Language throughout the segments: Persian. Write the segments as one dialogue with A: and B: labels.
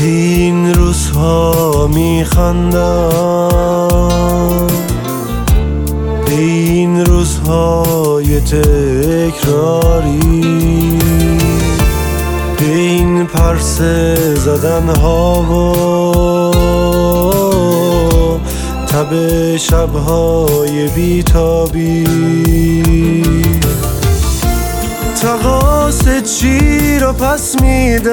A: این روزها میخندم، این روزهای تکراری، این پرسه زدن ها و تب شبهای بیتابی. تقاص چی رو پس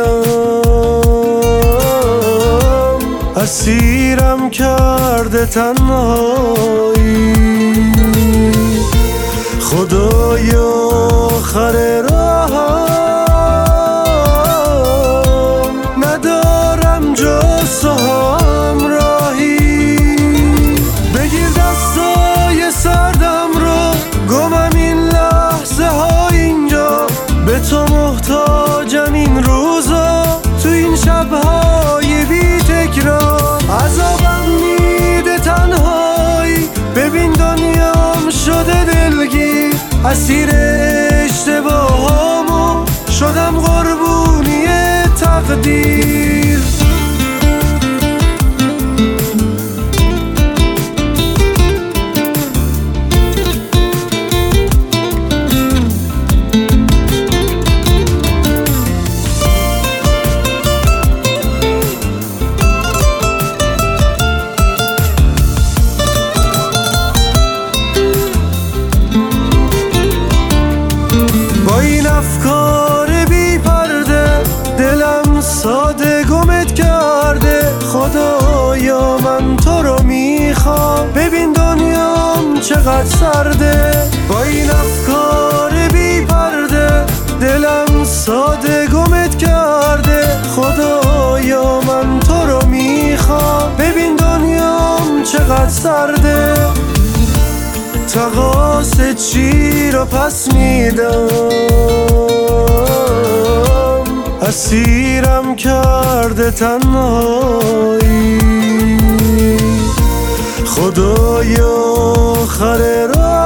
A: میدم، اسیرم کرده تنهایی. خدایا آخر راهم ندارم جز تو همراهی. بگیر دستای سردم رو، گمم این لحظه ها اینجا. به تو محتاجم این روزا، تو این شبهای بی تکرار. عذابم میده تنهایی، ببین دنیام شده دلگیر. اسیر اشتباهامو شدم قربونی تقدیر. با این افکار بی پرده دلم ساده گمت کرده. خدایا من تو رو میخوام، ببین دنیام چقدر سرده. با این افکار بی پرده دلم ساده گمت کرده. خدایا من تو رو میخوام، ببین دنیام چقدر سرده. تقاص چی رو پس میدم، اسیرم کرده تنهایی. خدایا آخر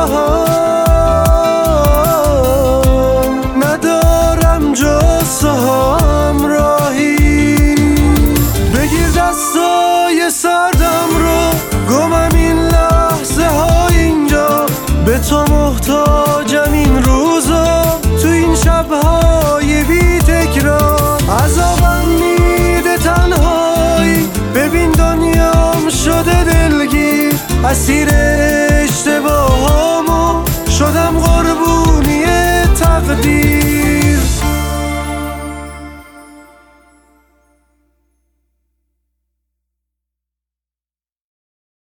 A: راهم ندارم جز تو همراهی. بگیر دستای سردم رو، گمم این لحظه ها اینجا. به تو محتاجم این روزا، تو این شبهای بی تکرار. عذابم میده تنهایی، ببین دنیام شده دلگیر. اسیر اشتباهامو شدم